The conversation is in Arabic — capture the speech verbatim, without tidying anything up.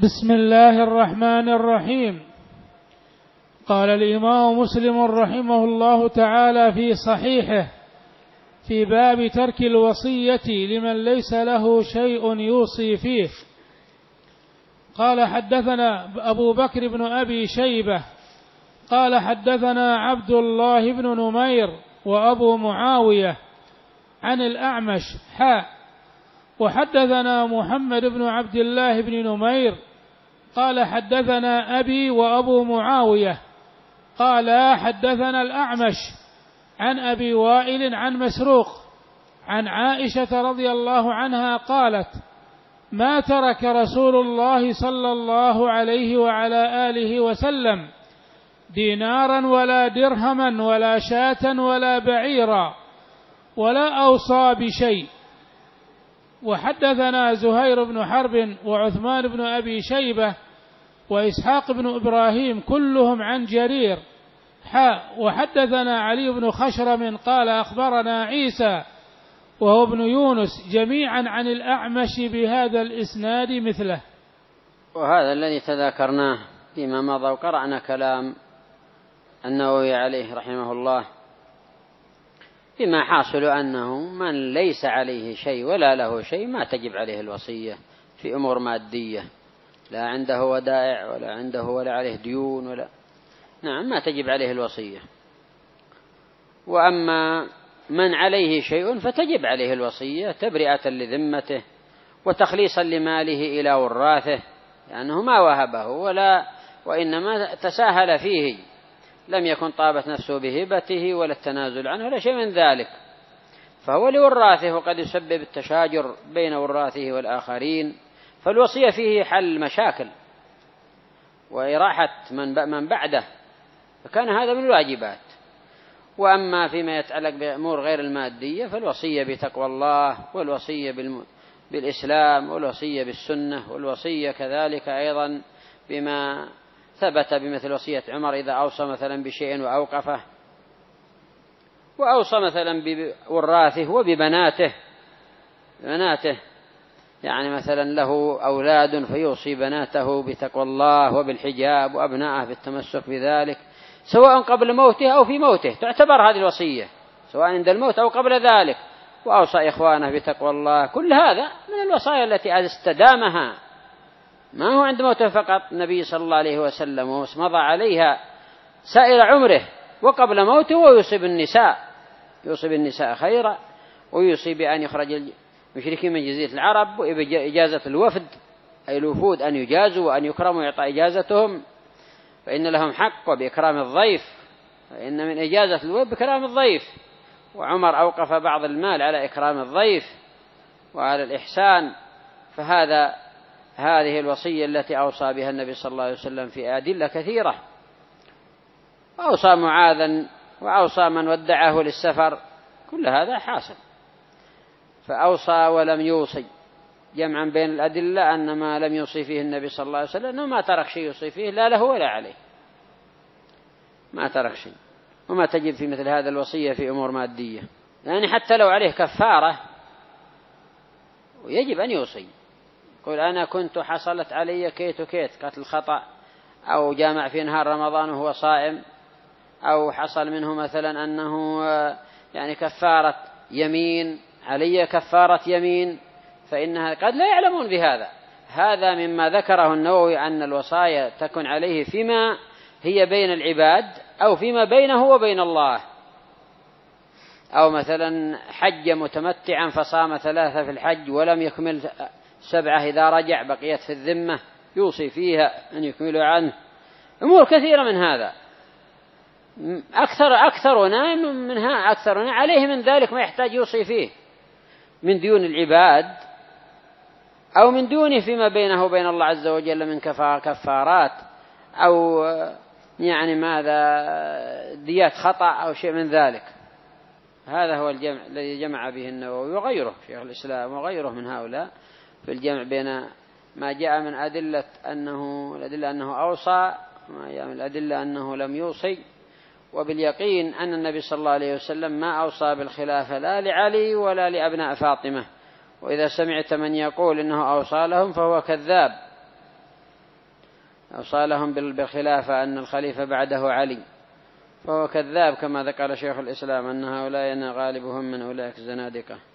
بسم الله الرحمن الرحيم. قال الإمام مسلم رحمه الله تعالى في صحيحه في باب ترك الوصية لمن ليس له شيء يوصي فيه، قال حدثنا أبو بكر بن أبي شيبة قال حدثنا عبد الله بن نمير وأبو معاوية عن الأعمش حاء وحدثنا محمد بن عبد الله بن نمير قال حدثنا أبي وأبو معاوية قال حدثنا الأعمش عن أبي وائل عن مسروق عن عائشة رضي الله عنها قالت: ما ترك رسول الله صلى الله عليه وعلى آله وسلم دينارا ولا درهما ولا شاة ولا بعيرا ولا أوصى بشيء. وحدثنا زهير بن حرب وعثمان بن أبي شيبة وإسحاق بن إبراهيم كلهم عن جرير حاء وحدثنا علي بن خشرم قال أخبرنا عيسى وهو ابن يونس جميعا عن الأعمش بهذا الإسناد مثله. وهذا الذي تذاكرناه فيما مضى، وقرأنا كلام النووي عليه رحمه الله فيما حاصل أنه من ليس عليه شيء ولا له شيء ما تجب عليه الوصية في أمور مادية، لا عنده ودائع ولا عنده ولا عليه ديون ولا نعم ما تجب عليه الوصية. وأما من عليه شيء فتجب عليه الوصية تبرئة لذمته وتخليصا لماله إلى وراثه، لأنه ما وهبه ولا وإنما تساهل فيه، لم يكن طابت نفسه بهبته ولا التنازل عنه ولا شيء من ذلك، فهو لوراثه وقد يسبب التشاجر بين وراثه والآخرين، فالوصية فيه حل مشاكل وإراحة من بعده، فكان هذا من الواجبات. وأما فيما يتعلق بأمور غير المادية فالوصية بتقوى الله، والوصية بالإسلام، والوصية بالسنة، والوصية كذلك أيضا بما ثبت بمثل وصية عمر إذا أوصى مثلا بشيء وأوقفه، وأوصى مثلا بوراثه وببناته بناته يعني مثلا له أولاد فيوصي بناته بتقوى الله وبالحجاب وأبناءه بالتمسك بذلك سواء قبل موته أو في موته، تعتبر هذه الوصية سواء عند الموت أو قبل ذلك. وأوصى إخوانه بتقوى الله، كل هذا من الوصايا التي استدامها، ما هو عند موته فقط. النبي صلى الله عليه وسلم ومضى عليها سائر عمره وقبل موته، ويوصي بالنساء يوصي بالنساء خيرا، ويوصي بأن يخرج المشركين من جزيرة العرب وإجازة الوفد أي الوفود أن يجازوا وأن يكرموا ويعطى إجازتهم، فإن لهم حق، وبإكرام الضيف، فإن من إجازة الوفد بإكرام الضيف. وعمر أوقف بعض المال على إكرام الضيف وعلى الإحسان. فهذا هذه الوصية التي أوصى بها النبي صلى الله عليه وسلم في أدلة كثيرة. وأوصى معاذا وأوصى من ودعه للسفر، كل هذا حاصل. فأوصى ولم يوصي، جمعا بين الأدلة أن ما لم يوصي فيه النبي صلى الله عليه وسلم أنه ما ترك شيء يوصي فيه لا له ولا عليه، ما ترك شيء. وما تجب في مثل هذا الوصية في أمور مادية، يعني حتى لو عليه كفارة ويجب أن يوصي، يقول أنا كنت حصلت علي كيت وكيت قتل خطأ، أو جامع في نهار رمضان وهو صائم، أو حصل منه مثلا أنه يعني كفارة يمين، علي كفارة يمين، فإنها قد لا يعلمون بهذا. هذا مما ذكره النووي أن الوصايا تكون عليه فيما هي بين العباد أو فيما بينه وبين الله. أو مثلا حج متمتعا فصام ثلاثة في الحج ولم يكمل سبعة إذا رجع بقيت في الذمة، يوصي فيها أن يكملوا عنه. أمور كثيرة من هذا، أكثر أكثرنا منها أكثرنا عليه من ذلك ما يحتاج يوصي فيه من ديون العباد أو من دونه فيما بينه وبين الله عز وجل من كفارات أو يعني ماذا ديات خطأ أو شيء من ذلك. هذا هو الجمع الذي جمع به النووي وغيره شيخ الإسلام وغيره من هؤلاء في الجمع بين ما جاء من أدلة أنه الأدلة أنه أوصى وما جاء من الأدلة أنه لم يوصي. وباليقين أن النبي صلى الله عليه وسلم ما أوصى بالخلافة لا لعلي ولا لأبناء فاطمة، وإذا سمعت من يقول إنه أوصى لهم فهو كذاب، أوصى لهم بالخلافة أن الخليفة بعده علي، فهو كذاب كما ذكر شيخ الإسلام أن هؤلاء غالبهم من أولئك الزنادقة.